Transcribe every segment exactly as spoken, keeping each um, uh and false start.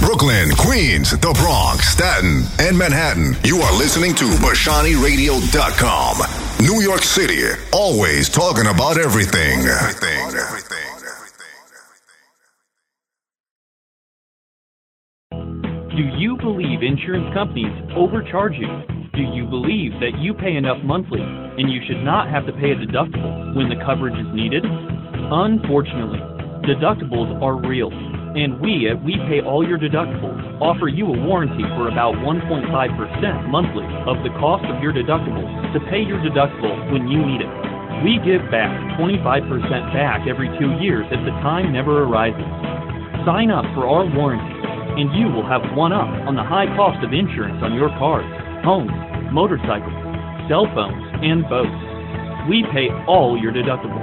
Brooklyn, Queens, the Bronx, Staten, and Manhattan. You are listening to Bashani Radio dot com. New York City, always talking about everything. Everything, everything, everything. Do you believe insurance companies overcharge you? Do you believe that you pay enough monthly and you should not have to pay a deductible when the coverage is needed? Unfortunately, deductibles are real, and we at We Pay All Your Deductibles offer you a warranty for about one point five percent monthly of the cost of your deductible to pay your deductible when you need it. We give back twenty-five percent back every two years if the time never arises. Sign up for our warranty, and you will have one up on the high cost of insurance on your cars, homes, motorcycles, cell phones, and boats. We pay all your deductibles.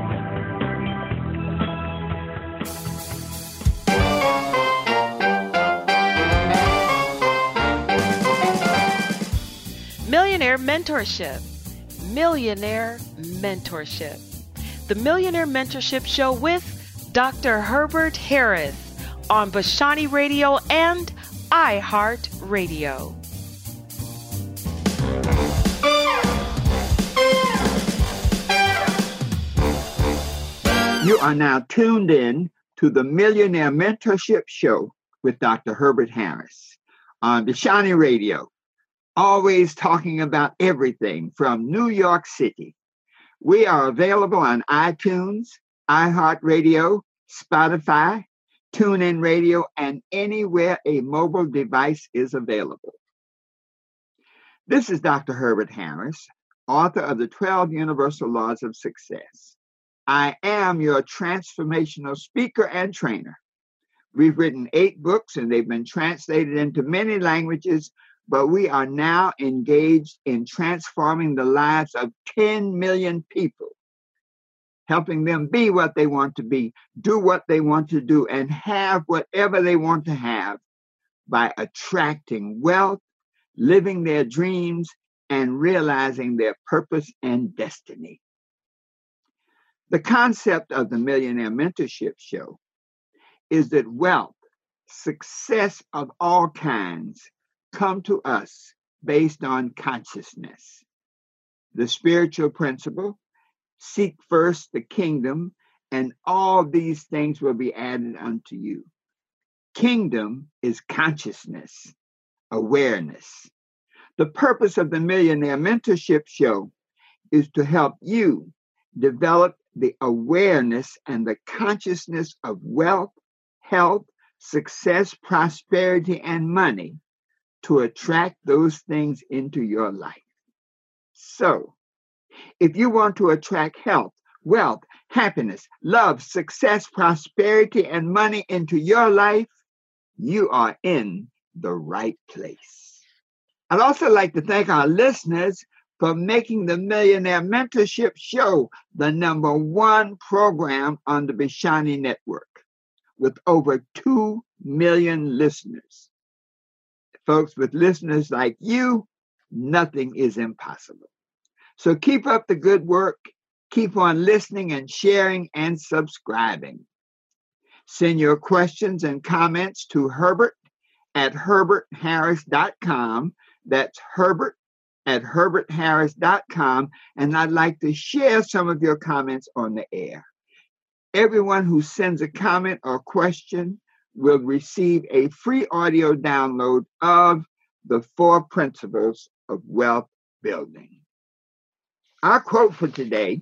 Millionaire Mentorship. Millionaire Mentorship. The Millionaire Mentorship Show with Doctor Herbert Harris on Bashani Radio and iHeartRadio. You are now tuned in to the Millionaire Mentorship Show with Doctor Herbert Harris on Bashani Radio. Always talking about everything from New York City. We are available on iTunes, iHeartRadio, Spotify, TuneIn Radio, and anywhere a mobile device is available. This is Doctor Herbert Harris, author of the twelve Universal Laws of Success. I am your transformational speaker and trainer. We've written eight books and they've been translated into many languages, but we are now engaged in transforming the lives of ten million people, helping them be what they want to be, do what they want to do, and have whatever they want to have by attracting wealth, living their dreams, and realizing their purpose and destiny. The concept of the Millionaire Mentorship Show is that wealth, success of all kinds, come to us based on consciousness. The spiritual principle, seek first the kingdom, and all these things will be added unto you. Kingdom is consciousness, awareness. The purpose of the Millionaire Mentorship Show is to help you develop the awareness and the consciousness of wealth, health, success, prosperity, and money to attract those things into your life. So, if you want to attract health, wealth, happiness, love, success, prosperity, and money into your life, you are in the right place. I'd also like to thank our listeners for making the Millionaire Mentorship Show the number one program on the Bashani Network with over two million listeners. Folks, with listeners like you, nothing is impossible. So keep up the good work. Keep on listening and sharing and subscribing. Send your questions and comments to Herbert at herbert harris dot com. That's Herbert at herbert harris dot com. And I'd like to share some of your comments on the air. Everyone who sends a comment or question will receive a free audio download of the four principles of wealth building. Our quote for today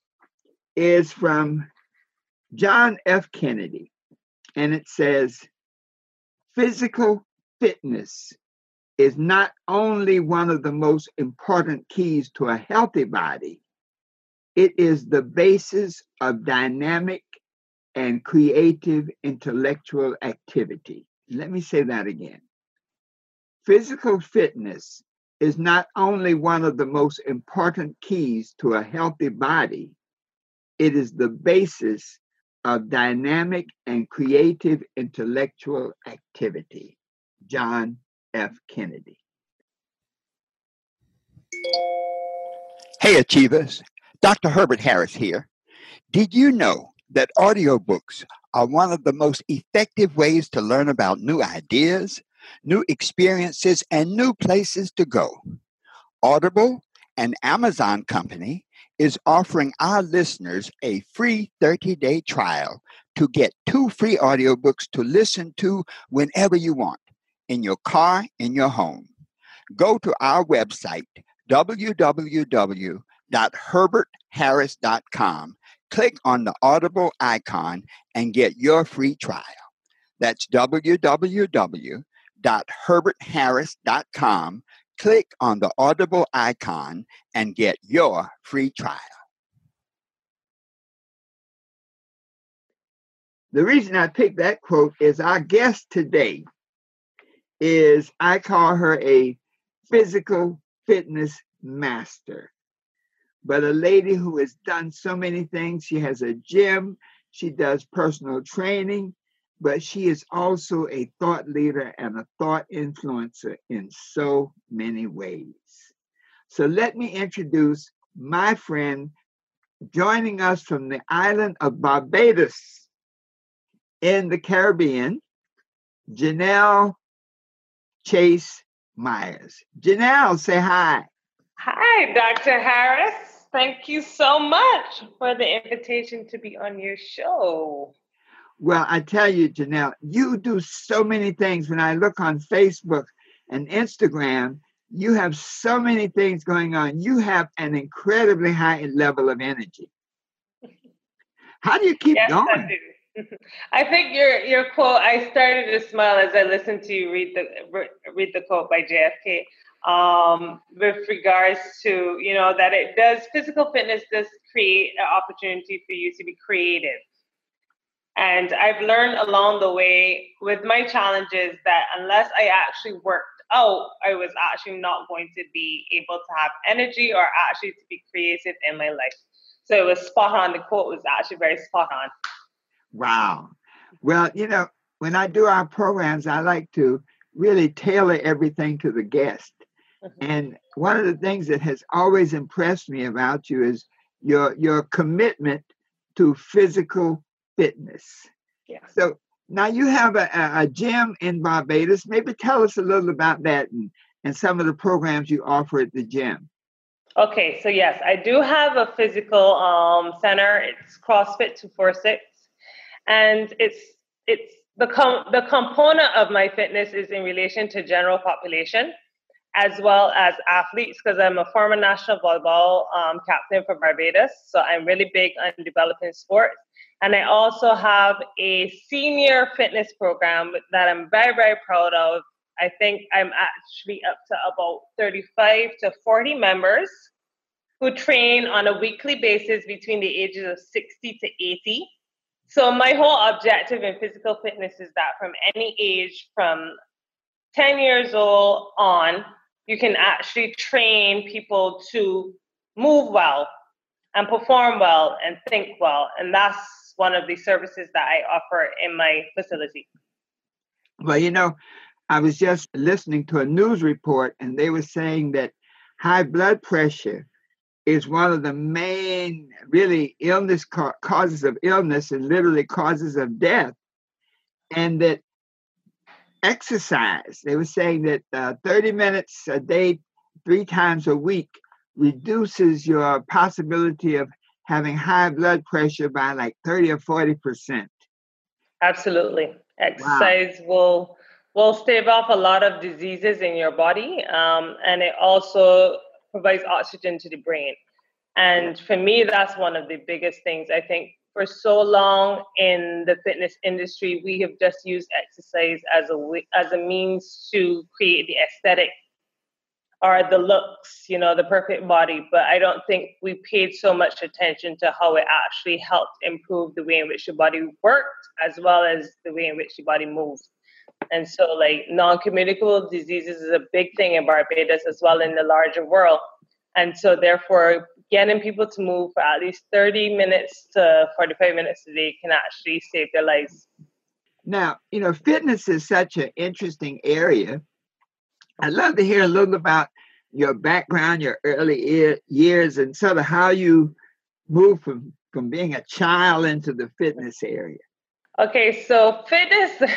is from John F. Kennedy, and it says, physical fitness is not only one of the most important keys to a healthy body, it is the basis of dynamic and creative intellectual activity. Let me say that again. Physical fitness is not only one of the most important keys to a healthy body, it is the basis of dynamic and creative intellectual activity. John F. Kennedy. Hey, Achievers. Doctor Herbert Harris here. Did you know that audiobooks are one of the most effective ways to learn about new ideas, new experiences, and new places to go. Audible, an Amazon company, is offering our listeners a free thirty-day trial to get two free audiobooks to listen to whenever you want, in your car, in your home. Go to our website, w w w dot herbert harris dot com. Click on the Audible icon and get your free trial. That's w w w dot herbert harris dot com. Click on the Audible icon and get your free trial. The reason I picked that quote is our guest today is, I call her a physical fitness master, but a lady who has done so many things. She has a gym, she does personal training, but she is also a thought leader and a thought influencer in so many ways. So let me introduce my friend joining us from the island of Barbados in the Caribbean, Janelle Chase Myers. Janelle, say hi. Hi, Doctor Harris. Thank you so much for the invitation to be on your show. Well, I tell you, Janelle, you do so many things. When I look on Facebook and Instagram, you have so many things going on. You have an incredibly high level of energy. How do you keep yes, going? I do. I think your your quote, I started to smile as I listened to you read the read the quote by J F K um, with regards to, you know, that it does, physical fitness does create an opportunity for you to be creative. And I've learned along the way with my challenges that unless I actually worked out, I was actually not going to be able to have energy or actually to be creative in my life. So it was spot on. The quote was actually very spot on. Wow. Well, you know, when I do our programs, I like to really tailor everything to the guest. Mm-hmm. And one of the things that has always impressed me about you is your your commitment to physical fitness. Yeah. So now you have a, a gym in Barbados. Maybe tell us a little about that and, and some of the programs you offer at the gym. Okay, so yes, I do have a physical um, center. It's CrossFit two forty-six, and it's it's the com- the component of my fitness is in relation to general population as well as athletes, because I'm a former national volleyball um, captain for Barbados, so I'm really big on developing sports. And I also have a senior fitness program that I'm very, very proud of. I think I'm actually up to about thirty-five to forty members who train on a weekly basis between the ages of sixty to eighty. So my whole objective in physical fitness is that from any age, from ten years old on, you can actually train people to move well and perform well and think well. And that's one of the services that I offer in my facility. Well, you know, I was just listening to a news report, and they were saying that high blood pressure is one of the main, really, illness ca- causes of illness and literally causes of death. And that exercise, they were saying that uh, thirty minutes a day, three times a week, reduces your possibility of having high blood pressure by like thirty or forty percent. Absolutely. Exercise wow. will will stave off a lot of diseases in your body, um, and it also provides oxygen to the brain. And for me, that's one of the biggest things. I think for so long in the fitness industry, we have just used exercise as a as a means to create the aesthetic or the looks, you know, the perfect body. But I don't think we paid so much attention to how it actually helped improve the way in which your body worked, as well as the way in which your body moves. And so, like, non-communicable diseases is a big thing in Barbados as well in the larger world. And so, therefore, getting people to move for at least thirty minutes to forty-five minutes a day can actually save their lives. Now, you know, fitness is such an interesting area. I'd love to hear a little about your background, your early years, and sort of how you moved from from being a child into the fitness area? Okay, so fitness,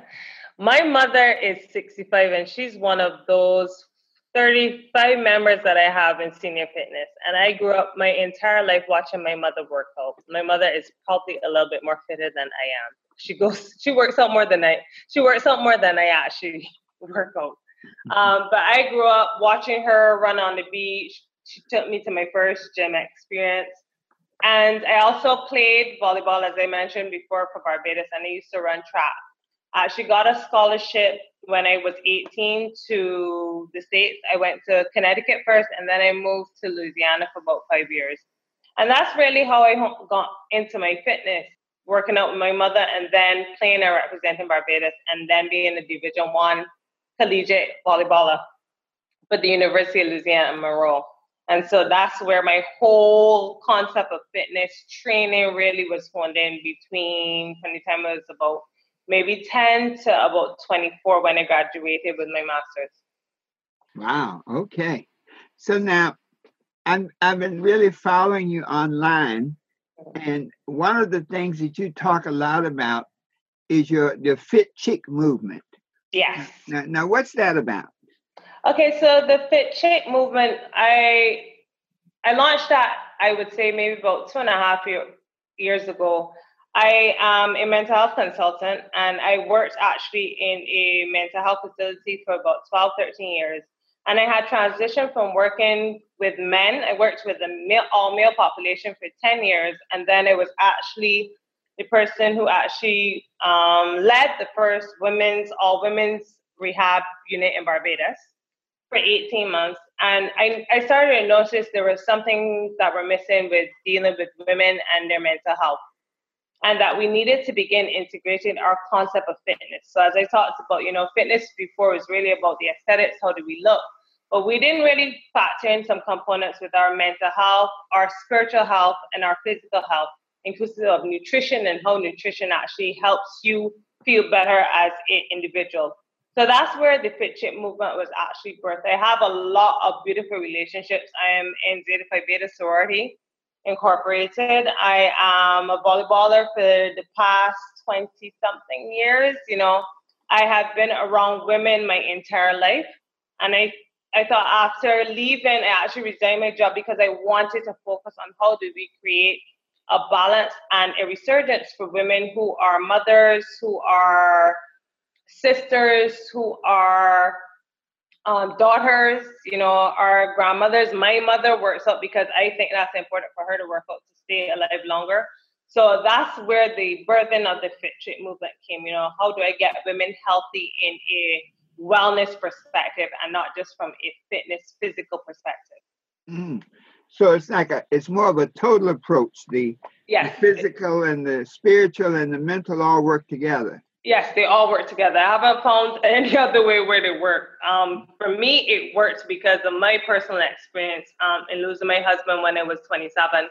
my mother is sixty-five and she's one of those thirty-five members that I have in senior fitness. And I grew up my entire life watching my mother work out. My mother is probably a little bit more fitter than I am. She goes, she works out more than I, she works out more than I actually work out. Um, but I grew up watching her run on the beach. She took me to my first gym experience. And I also played volleyball, as I mentioned before, for Barbados, and I used to run track. I actually got a scholarship when I was eighteen to the States. I went to Connecticut first, and then I moved to Louisiana for about five years. And that's really how I got into my fitness, working out with my mother and then playing and representing Barbados, and then being a Division One collegiate volleyballer for the University of Louisiana in Monroe. And so that's where my whole concept of fitness training really was honed in between, from the time I was about maybe ten to about twenty-four when I graduated with my master's. Wow. Okay. So now I'm, I've been really following you online. And one of the things that you talk a lot about is your the Fit Chick movement. Yes. Now, now what's that about? Okay, so the Fit Chick movement, I I launched that, I would say, maybe about two and a half year, years ago. I am a mental health consultant, and I worked actually in a mental health facility for about twelve, thirteen years. And I had transitioned from working with men. I worked with the male, all male population for ten years. And then I was actually the person who actually um, led the first women's, all women's rehab unit in Barbados for eighteen months. And I, I started to notice there was something that we're missing with dealing with women and their mental health, and that we needed to begin integrating our concept of fitness. So as I talked about, you know, fitness before was really about the aesthetics, how do we look? But we didn't really factor in some components with our mental health, our spiritual health, and our physical health, inclusive of nutrition and how nutrition actually helps you feel better as an individual. So that's where the Fit Chick movement was actually birthed. I have a lot of beautiful relationships. I am in Zeta Phi Beta Sorority Incorporated. I am a volleyballer for the past twenty-something years. You know, I have been around women my entire life. And I, I thought after leaving, I actually resigned my job because I wanted to focus on how do we create a balance and a resurgence for women who are mothers, who are sisters, who are um, daughters, you know, our grandmothers. My mother works out because I think that's important for her to work out to stay alive longer. So that's where the birthing of the Fit Chick movement came. You know, how do I get women healthy in a wellness perspective and not just from a fitness physical perspective? Mm. So it's like a, it's more of a total approach. The, yes. the physical and the spiritual and the mental all work together. Yes, they all work together. I haven't found any other way where they work. Um, for me, it works because of my personal experience um, in losing my husband when I was twenty-seven.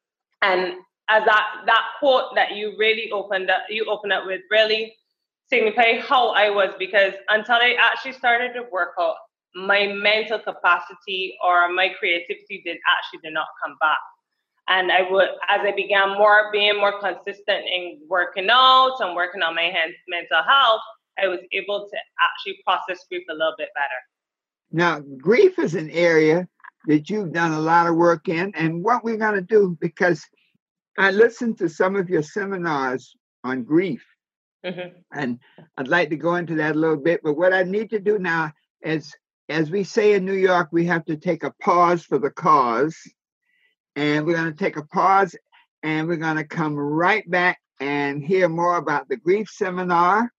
And as that that quote that you really opened up, you opened up with really signify how I was, because until I actually started to work out, my mental capacity or my creativity did actually did not come back. And I would, as I began more being more consistent in working out and working on my hand, mental health, I was able to actually process grief a little bit better. Now, grief is an area that you've done a lot of work in. And what we're going to do, because I listened to some of your seminars on grief, mm-hmm. and I'd like to go into that a little bit. But what I need to do now is, as we say in New York, we have to take a pause for the cause. And we're going to take a pause, and we're going to come right back and hear more about the grief seminar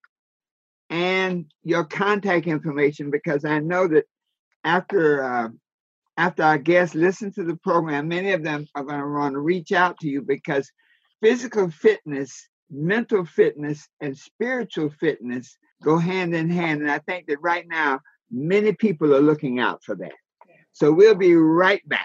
and your contact information, because I know that after uh, after our guests listen to the program, many of them are going to want to reach out to you, because physical fitness, mental fitness, and spiritual fitness go hand in hand. And I think that right now, many people are looking out for that. So we'll be right back.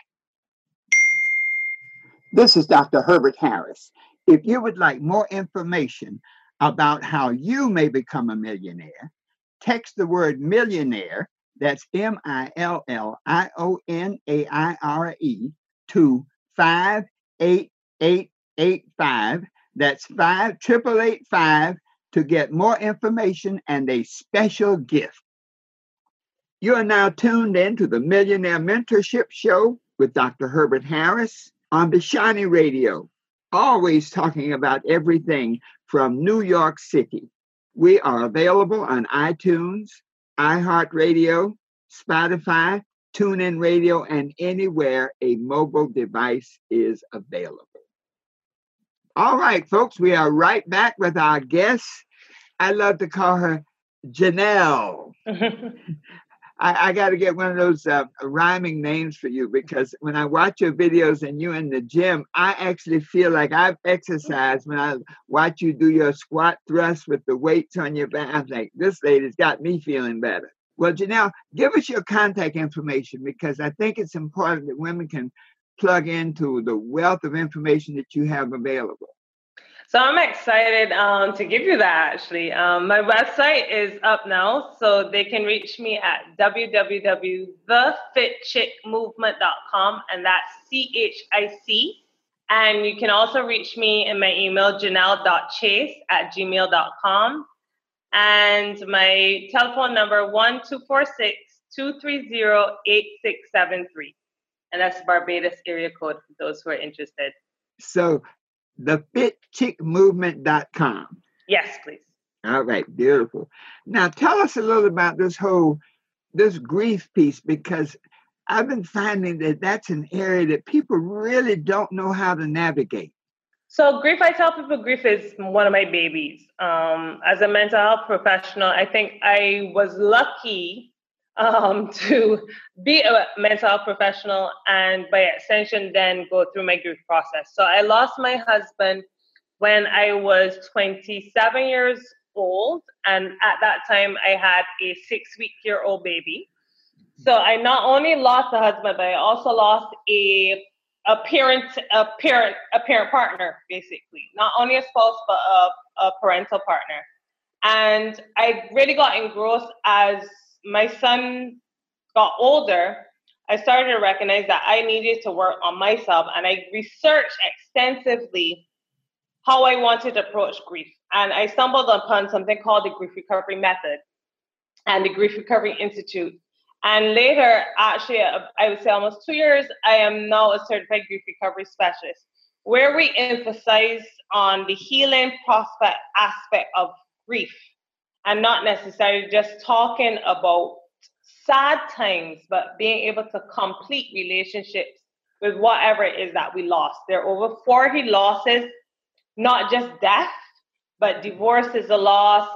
This is Doctor Herbert Harris. If you would like more information about how you may become a millionaire, text the word millionaire, that's M I L L I O N A I R E, to five eight eight eight five. That's five triple eight five to get more information and a special gift. You are now tuned in to the Millionaire Mentorship Show with Doctor Herbert Harris on Bashani Radio, always talking about everything from New York City. We are available on iTunes, iHeartRadio, Spotify, TuneIn Radio, and anywhere a mobile device is available. All right, folks, we are right back with our guest. I love to call her Janelle. I, I got to get one of those uh, rhyming names for you, because when I watch your videos and you in the gym, I actually feel like I've exercised when I watch you do your squat thrust with the weights on your back. I'm like, this lady's got me feeling better. Well, Janelle, give us your contact information, because I think it's important that women can plug into the wealth of information that you have available. So I'm excited um, to give you that, actually. Um, my website is up now, so they can reach me at w w w dot the fit chick movement dot com, and that's C H I C. And you can also reach me in my email, janelle dot chase at gmail dot com. And my telephone number, one two four six, two three zero, eight six seven three. And that's Barbados area code for those who are interested. So the fit chick movement dot com. Yes, please. All right, beautiful. Now tell us a little about this whole, this grief piece, because I've been finding that that's an area that people really don't know how to navigate. So grief, I tell people grief is one of my babies. Um, as a mental health professional, I think I was lucky um, to be a mental health professional and by extension then go through my grief process. So I lost my husband when I was twenty-seven years old. And at that time I had a six-week-year-old baby. So I not only lost a husband, but I also lost a a parent, a parent, a parent partner, basically. Not only a spouse, but a, a parental partner. And I really got engrossed as my son got older. I started to recognize that I needed to work on myself, and I researched extensively how I wanted to approach grief. And I stumbled upon something called the Grief Recovery Method and the Grief Recovery Institute. And later, actually, I would say almost two years, I am now a certified grief recovery specialist, where we emphasize on the healing prospect aspect of grief and not necessarily just talking about sad times, but being able to complete relationships with whatever it is that we lost. There are over forty losses, not just death, but divorce is a loss,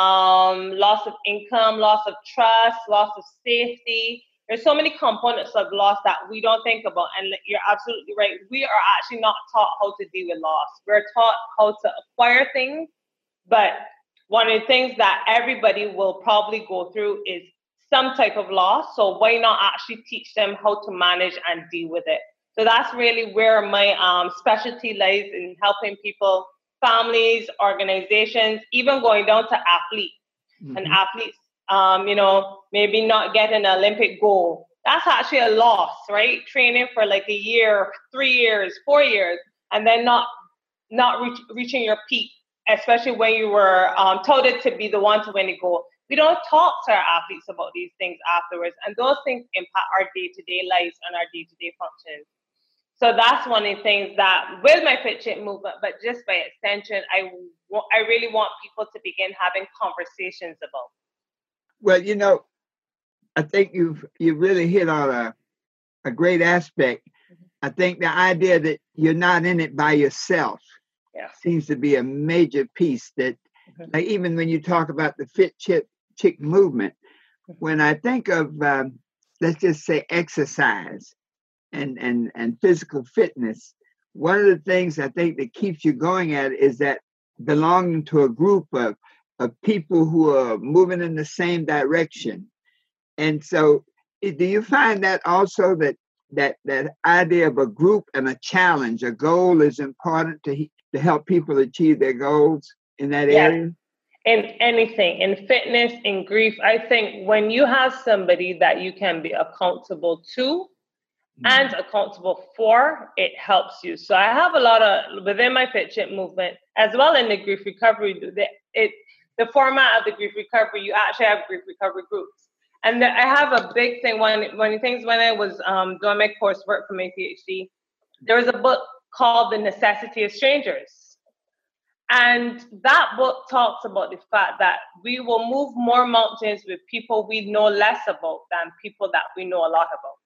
um, loss of income, loss of trust, loss of safety. There's so many components of loss that we don't think about. And you're absolutely right. We are actually not taught how to deal with loss. We're taught how to acquire things. But one of the things that everybody will probably go through is some type of loss. So why not actually teach them how to manage and deal with it? So that's really where my um, specialty lies, in helping people, families, organizations, even going down to athletes. Mm-hmm. And athletes, um, you know, maybe not getting an Olympic gold. That's actually a loss, right? Training for like a year, three years, four years, and then not not reach, reaching your peak, especially when you were um, touted to be the one to win the gold. We don't talk to our athletes about these things afterwards, and those things impact our day-to-day lives and our day-to-day functions. So that's one of the things that with my Fit Chick movement, but just by extension, I, I really want people to begin having conversations about. Well, you know, I think you've you really hit on a, a great aspect. Mm-hmm. I think the idea that you're not in it by yourself yeah. seems to be a major piece that, mm-hmm. like, even when you talk about the Fit Chick, chick movement, mm-hmm. when I think of, um, let's just say exercise, And, and and physical fitness, one of the things I think that keeps you going at it is that belonging to a group of, of people who are moving in the same direction. And so do you find that also that that that idea of a group and a challenge, a goal is important to, to help people achieve their goals in that yes. area? In anything, in fitness, in grief, I think when you have somebody that you can be accountable to, and accountable for, it helps you. So I have a lot of, within my Fit Chip movement, as well in the grief recovery, the, it, the format of the grief recovery, you actually have grief recovery groups. And the, I have a big thing, one, one of the things when I was um, doing my coursework for my PhD, there was a book called The Necessity of Strangers. And that book talks about the fact that we will move more mountains with people we know less about than people that we know a lot about.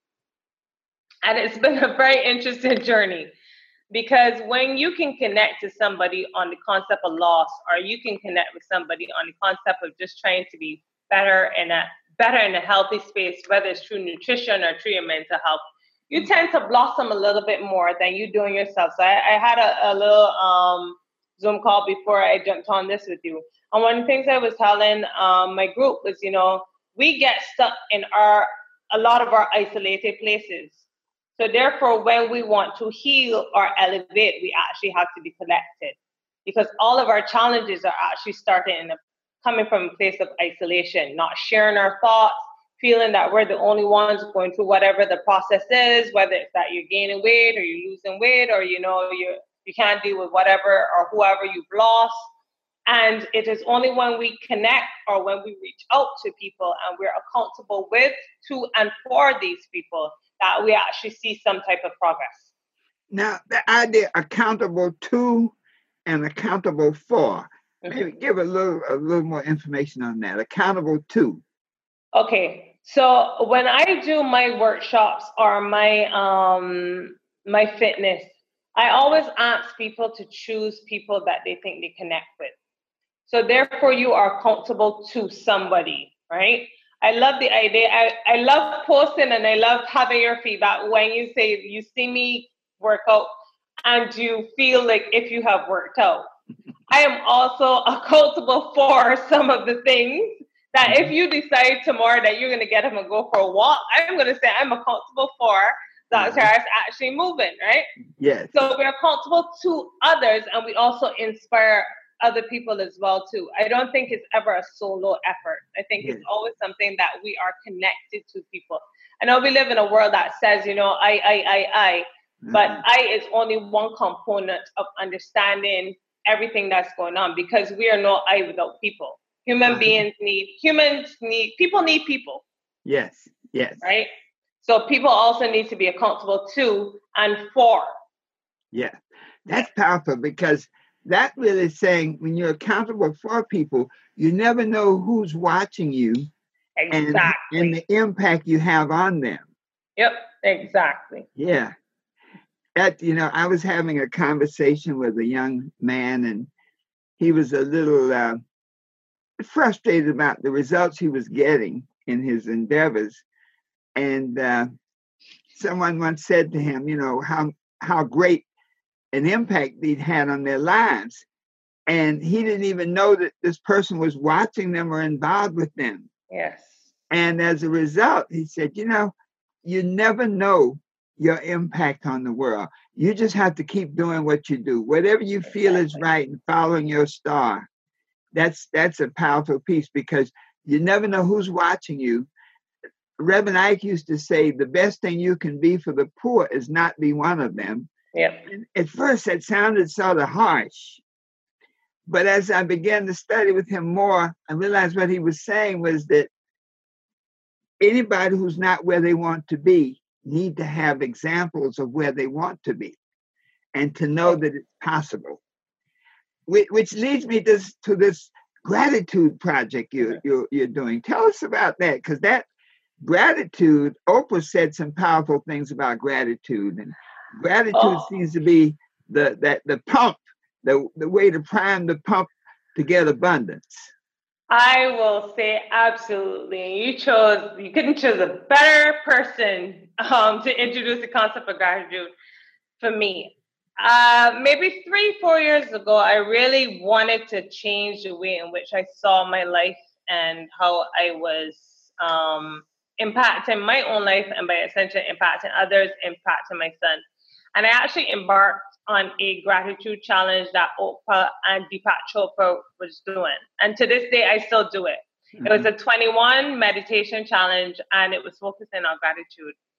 And it's been a very interesting journey, because when you can connect to somebody on the concept of loss, or you can connect with somebody on the concept of just trying to be better in a better in a healthy space, whether it's through nutrition or through your mental health, you tend to blossom a little bit more than you doing yourself. So I, I had a, a little um, Zoom call before I jumped on this with you. And one of the things I was telling um, my group was, you know, we get stuck in our a lot of our isolated places. So therefore, when we want to heal or elevate, we actually have to be connected, because all of our challenges are actually starting in a, coming from a place of isolation, not sharing our thoughts, feeling that we're the only ones going through whatever the process is, whether it's that you're gaining weight or you're losing weight, or, you know, you you can't deal with whatever or whoever you've lost. And it is only when we connect or when we reach out to people and we're accountable with, to, and for these people that we actually see some type of progress. Now, the idea accountable to and accountable for, mm-hmm. maybe give a little a little more information on that. Accountable to. Okay, so when I do my workshops or my um my fitness, I always ask people to choose people that they think they connect with. So therefore, you are accountable to somebody, right? I love the idea. I, I love posting and I love having your feedback when you say you see me work out and you feel like if you have worked out. I am also accountable for some of the things that if you decide tomorrow that you're going to get him and go for a walk, I'm going to say I'm accountable for Doctor Harris actually moving, right? Yes. So we're accountable to others, and we also inspire other people as well too. I don't think it's ever a solo effort. I think yes. it's always something that we are connected to people. I know we live in a world that says, you know, I, I, I, I, mm-hmm. but I is only one component of understanding everything that's going on, because we are not I without people. Human mm-hmm. beings need, humans need, people need people. Yes, yes. Right? So people also need to be accountable to and for. Yeah, that's powerful, because that really is saying when you're accountable for people, you never know who's watching you exactly. and, and the impact you have on them. Yep, exactly. Yeah. That, you know, I was having a conversation with a young man, and he was a little uh, frustrated about the results he was getting in his endeavors. And uh, someone once said to him, you know, how how great an impact they'd had on their lives. And he didn't even know that this person was watching them or involved with them. Yes. And as a result, he said, you know, you never know your impact on the world. You just have to keep doing what you do. Whatever you feel exactly. is right and following your star. That's that's a powerful piece, because you never know who's watching you. Reverend Ike used to say, the best thing you can be for the poor is not be one of them. Yep. And at first, it sounded sort of harsh. But as I began to study with him more, I realized what he was saying was that anybody who's not where they want to be need to have examples of where they want to be and to know that it's possible. Which leads me to, to this gratitude project you, you're, you're doing. Tell us about that, because that gratitude, Oprah said some powerful things about gratitude, and gratitude oh. seems to be the that the pump, the, the way to prime the pump to get abundance. I will say absolutely. You chose, you couldn't choose a better person um, to introduce the concept of gratitude for me. Uh, maybe three, four years ago, I really wanted to change the way in which I saw my life and how I was um, impacting my own life, and by extension, impacting others, impacting my son. And I actually embarked on a gratitude challenge that Oprah and Deepak Chopra was doing. And to this day, I still do it. Mm-hmm. It was a twenty-one meditation challenge, and it was focusing on gratitude.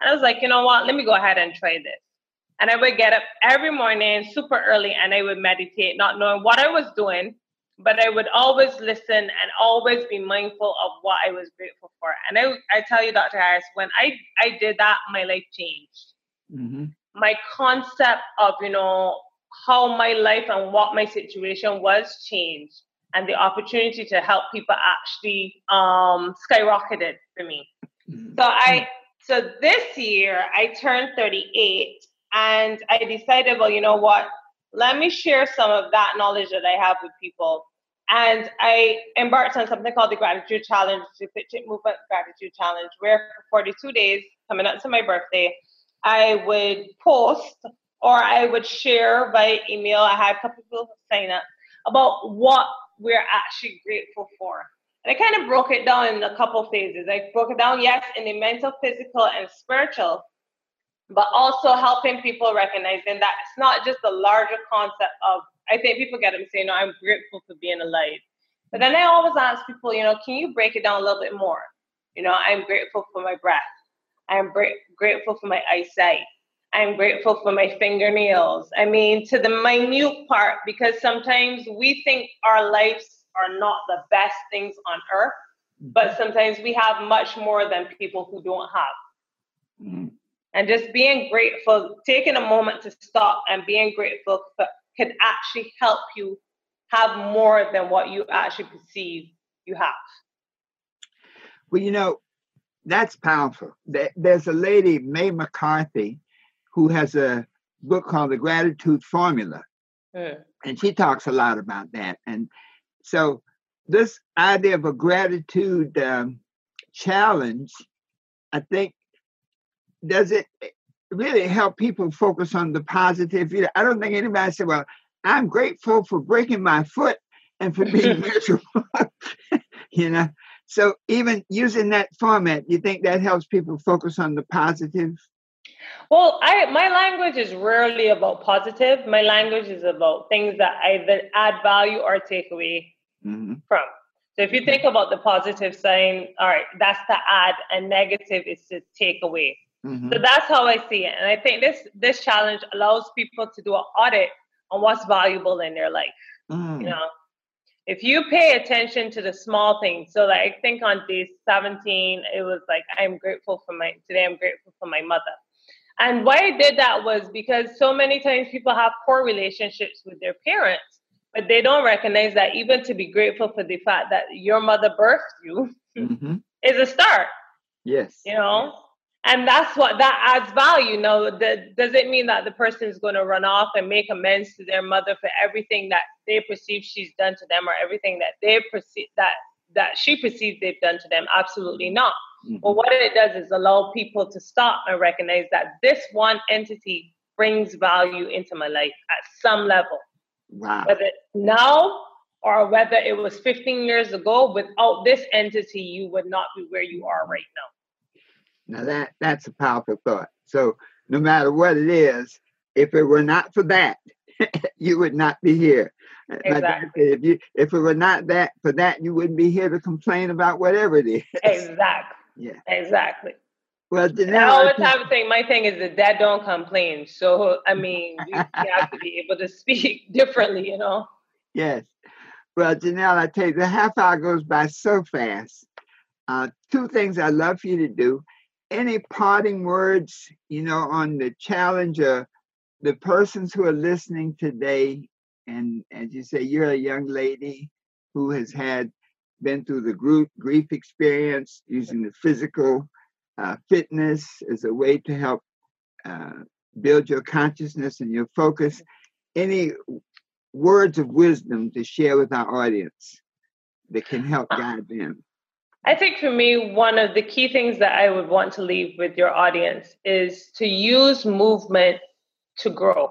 And I was like, you know what? Let me go ahead and try this. And I would get up every morning super early and I would meditate, not knowing what I was doing, but I would always listen and always be mindful of what I was grateful for. And I, I tell you, Doctor Harris, when I, I did that, my life changed. Mm-hmm. My concept of, you know, how my life and what my situation was changed, and the opportunity to help people actually um, skyrocketed for me. Mm-hmm. So I, so this year I turned thirty-eight. And I decided, well, you know what? Let me share some of that knowledge that I have with people. And I embarked on something called the Gratitude Challenge, the Fit Chip Movement Gratitude Challenge, where for forty-two days, coming up to my birthday, I would post or I would share by email. I had a couple people sign up about what we're actually grateful for. And I kind of broke it down in a couple phases. I broke it down, yes, in the mental, physical, and spiritual, but also helping people recognizing that it's not just the larger concept of, I think people get them saying, no, I'm grateful for being alive. But then I always ask people, you know, can you break it down a little bit more? You know, I'm grateful for my breath. I'm bra- grateful for my eyesight. I'm grateful for my fingernails. I mean, to the minute part, because sometimes we think our lives are not the best things on earth, but sometimes we have much more than people who don't have. Mm-hmm. And just being grateful, taking a moment to stop and being grateful could actually help you have more than what you actually perceive you have. Well, you know, that's powerful. There's a lady, Mae McCarthy, who has a book called The Gratitude Formula. Mm. And she talks a lot about that. And so this idea of a gratitude um, challenge, I think, does it really help people focus on the positive? You know, I don't think anybody said, well, I'm grateful for breaking my foot and for being miserable. You know, so even using that format, you think that helps people focus on the positive? Well, I my language is rarely about positive. My language is about things that either add value or take away mm-hmm. from. So if you think about the positive saying, all right, that's to add, and negative is to take away. Mm-hmm. So that's how I see it. And I think this this challenge allows people to do an audit on what's valuable in their life. Mm. You know, if you pay attention to the small things. So like, I think on day seventeen, it was like, I'm grateful for my, today I'm grateful for my mother. And why I did that was because so many times people have poor relationships with their parents, but they don't recognize that even to be grateful for the fact that your mother birthed you mm-hmm. is a start. Yes. You know? Yes. And that's what that adds value. Now, that doesn't mean that the person is going to run off and make amends to their mother for everything that they perceive she's done to them, or everything that they perceive that that she perceives they've done to them. Absolutely not. Mm-hmm. But what it does is allow people to stop and recognize that this one entity brings value into my life at some level. Wow. Whether now or whether it was fifteen years ago, without this entity, you would not be where you are right now. Now that that's a powerful thought. So no matter what it is, if it were not for that, you would not be here. Exactly. If you if it were not that for that, you wouldn't be here to complain about whatever it is. Exactly. Yeah. Exactly. Well, Janelle, I always have to think. My thing is the dead don't complain. So I mean, we, we have to be able to speak differently, you know. Yes. Well, Janelle, I tell you, the half hour goes by so fast. Uh, two things I'd love for you to do. Any parting words, you know, on the challenge of the persons who are listening today, and as you say, you're a young lady who has had been through the group grief experience, using the physical uh, fitness as a way to help uh, build your consciousness and your focus. Any words of wisdom to share with our audience that can help guide them? I think for me, one of the key things that I would want to leave with your audience is to use movement to grow.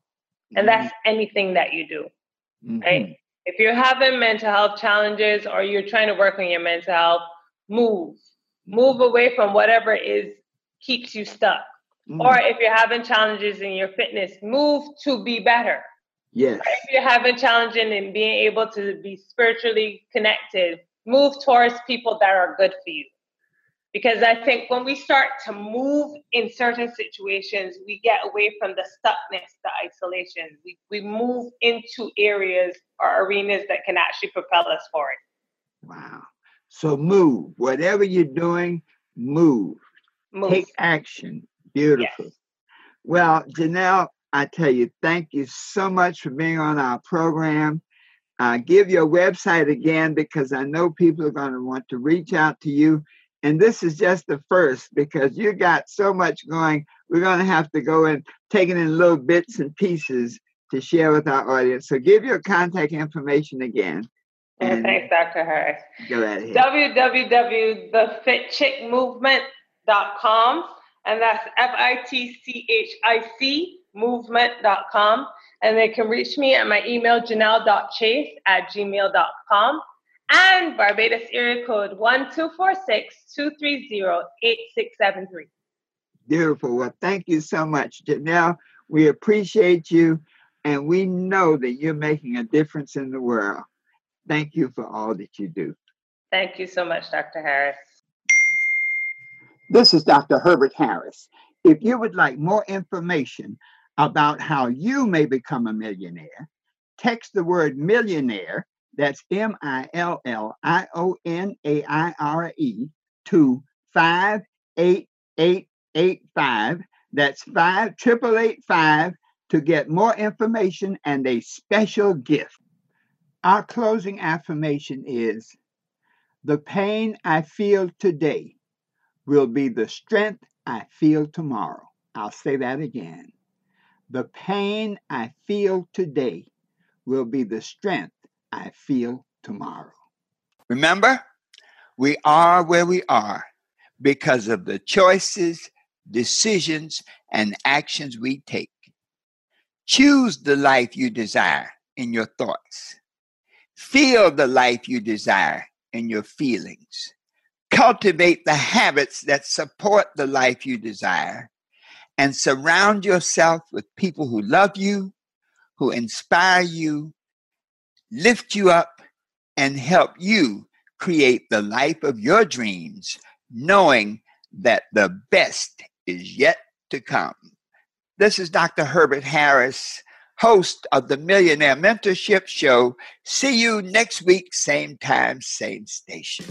And mm-hmm. that's anything that you do, mm-hmm. right? If you're having mental health challenges or you're trying to work on your mental health, move. Move away from whatever is keeps you stuck. Mm-hmm. Or if you're having challenges in your fitness, move to be better. Yes. Or if you're having challenges in being able to be spiritually connected, move towards people that are good for you. Because I think when we start to move in certain situations, we get away from the stuckness, the isolation. We, we move into areas or arenas that can actually propel us forward. Wow. So move. Whatever you're doing, move. Move. Take action. Beautiful. Yes. Well, Janelle, I tell you, thank you so much for being on our program. Uh, give your website again, because I know people are going to want to reach out to you. And this is just the first, because you got so much going. We're going to have to go and take it in little bits and pieces to share with our audience. So give your contact information again. And thanks, Doctor Harris. Go ahead. w w w dot the fit chick movement dot com. And that's F I T C H I C movement dot com. And they can reach me at my email, janelle dot chase at gmail dot com. And Barbados area code one two four six, two three zero, eight six seven three. Beautiful. Well, thank you so much, Janelle. We appreciate you, and we know that you're making a difference in the world. Thank you for all that you do. Thank you so much, Doctor Harris. This is Doctor Herbert Harris. If you would like more information about how you may become a millionaire, text the word millionaire, that's M I L L I O N A I R E, to five eight eight eight five. That's five eight eight eight five to get more information and a special gift. Our closing affirmation is, the pain I feel today will be the strength I feel tomorrow. I'll say that again. The pain I feel today will be the strength I feel tomorrow. Remember, we are where we are because of the choices, decisions, and actions we take. Choose the life you desire in your thoughts. Feel the life you desire in your feelings. Cultivate the habits that support the life you desire, and surround yourself with people who love you, who inspire you, lift you up, and help you create the life of your dreams, knowing that the best is yet to come. This is Doctor Herbert Harris, host of the Millionaire Mentorship Show. See you next week, same time, same station.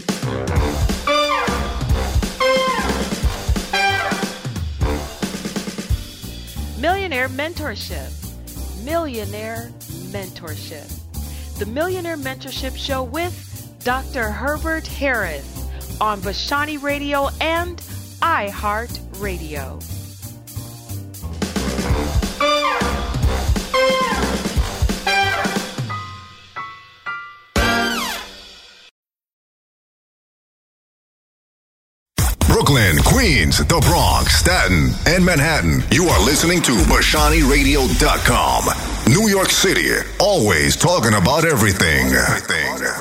Millionaire Mentorship. Millionaire Mentorship. The Millionaire Mentorship Show with Doctor Herbert Harris on Vashani Radio and iHeartRadio. Brooklyn, Queens, the Bronx, Staten, and Manhattan. You are listening to Vashani Radio dot com. New York City, always talking about everything. everything.